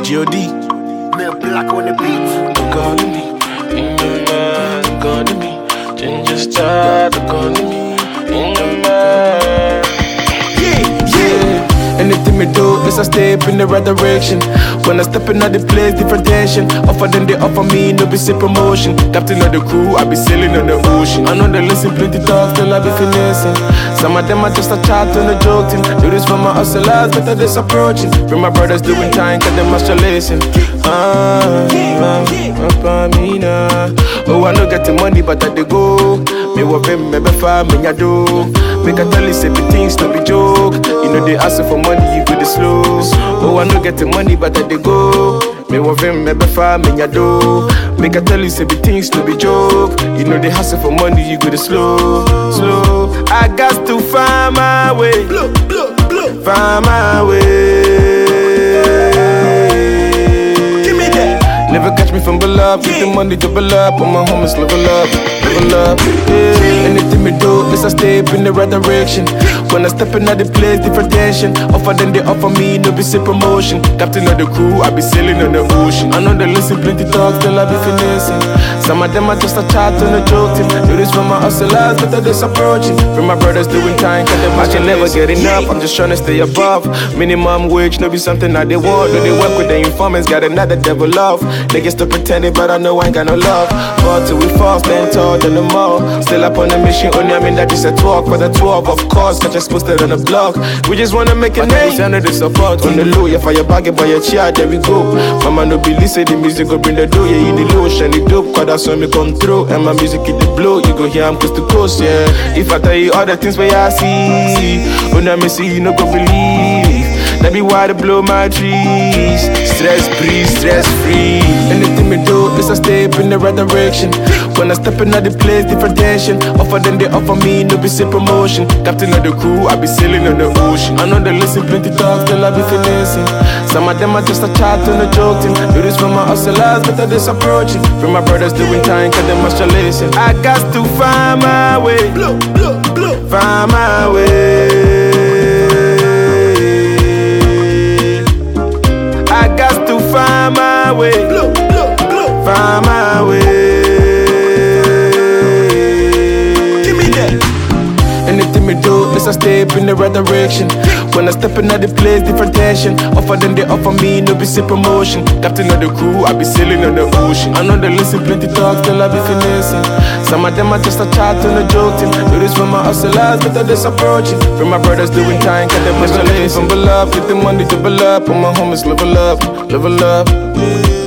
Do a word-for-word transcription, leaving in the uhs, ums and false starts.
G O D. Mel Black on the beat. Look on me, in your mind, look on me. Ginger star, look on me, in your mind. Yeah, yeah. Anything me do is a step in the right direction. When I step in the place, different tension. Offer than they offer me, no be say promotion. Captain of the crew, I be sailing on the ocean. I know they listen plenty talk, still I be finessing. Some of them are just a chat and a joke thing. Do this for my hustlers, but they're just approaching. Bring my brothers doing time, cause them must listen. Ah, ah, ah, me now. Oh, I no get the money, but I they go. Me wa them, me be far, me ya do. Make I tell you, say the things to be joke. You know they ask for money, you go the slow. Oh, I no get the money, but I they go. Me wa them, me be far, me ya do. Make I tell you, say the things to be joke. You know they hustle for money, you go the slow, slow. I got to find my way, find my way. Give me that. Never catch me from below, get the money double up. On my homies level up, level up. Yeah. Anything me do is a step in the right direction. When I step in the place, different tension. Offer than they offer me, no be say promotion. Captain of the crew, I be sailing on the ocean. I know they listen plenty talk, still I be finessing. Some of them are just a chat and a joke thing. Do this for my hustlers, but they're just approaching. For my brothers doing time, cause them I can never get enough. I'm just trying to stay above. Minimum wage, no be something that they want. No, they work with the informants, got another devil love. Niggas still pretending, but I know I ain't got no love. Fall till we fall, stand tall than the mall. Still up on the mission, only I mean that is a talk for the twelve, of course. Catch us posted on the blog. We just wanna make a name. Send the support on the low. Yeah, fire bagging by your chair, there we go. Mama no be listen, the music go bring the dough. Yeah, in the low, shine the dope, cause that's when me come through. And my music hit the blow, you go hear I'm coast to coast, yeah. If I tell you all the things where I see, when I me see, you no go believe. That be why they blow my trees. Stress free, stress free. Anything me do is a step in the right direction. When I step in the place, different tension. Offer than they offer me, no be say promotion. Captain of the crew, I be sailing on the ocean. I know they listen plenty talk, still I be finessing. Some of them are just a chat and a joke thing. Do this for my hustlers, but they're just approaching. For my brothers doing time, cause they must listen. I got to find my way, find my way. I got to find my way, find my way. Give me that. Anything me do is a step in the right direction. When I step in the place, different tension. Offer than they offer me, no be say promotion. Captain of the crew, I be sailing on the ocean. I know they listen plenty talk, still I be finessing. Some of them are just a chat and a joke thing. Do this for my hustlers, but they're just approaching. For my brothers doing time, cause they must listen. From below, get the money double up. On my homies level up, level up.